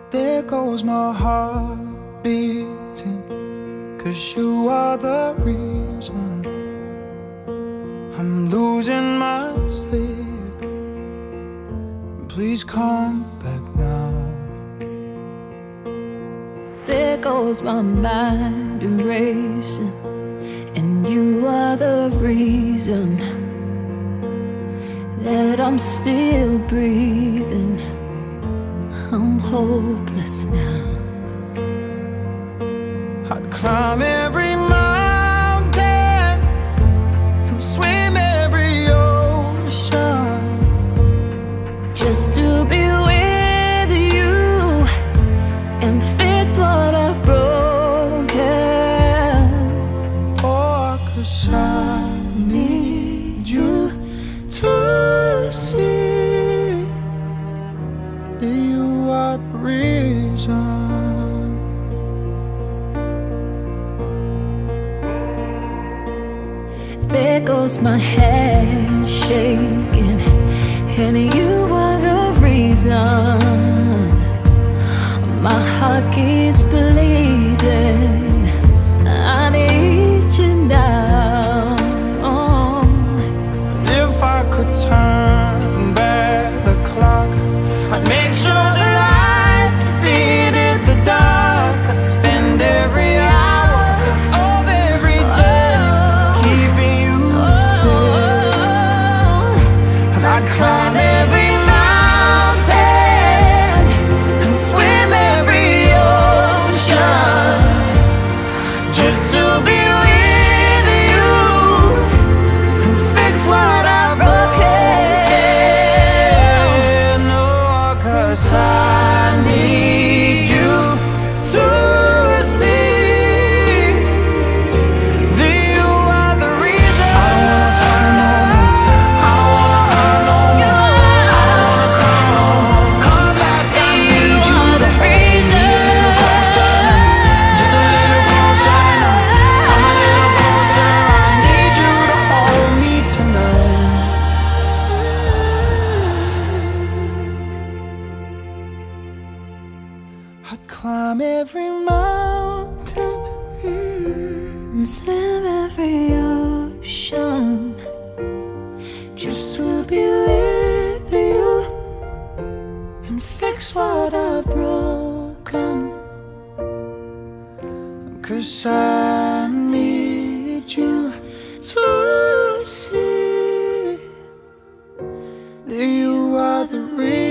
There goes my heart beating, 'cause you are the reason I'm losing my sleep. Please come back now. There goes my mind erasing, and you are the reason that I'm still breathing. I'm hopeless now. I'd climb every mountain and swim every ocean just to be with you and fix what I've broken. Oh, 'cause I need you to see that you are the reason. There goes my hand shaking, and you are the reason my heart keeps bleeding. I need you now. If I could turn back the clock, I'd make sure the light defeated the dark. I'd spend every hour of every day keeping you safe, and I'd climb every mountain and swim every ocean just to be with you and fix what I've broken. Oh, 'cause I need you to see that you are the reason. I don't wanna fight no more, I don't wanna hurt no more, I don't wanna cry no more. Come back, I need you to reason. Just a little closer now. Come a little closer, I need you to hold me tonight. I'd climb every mountain And swim every ocean just to be with you and fix what I've broken. 'Cause I need you to see that you are the reason.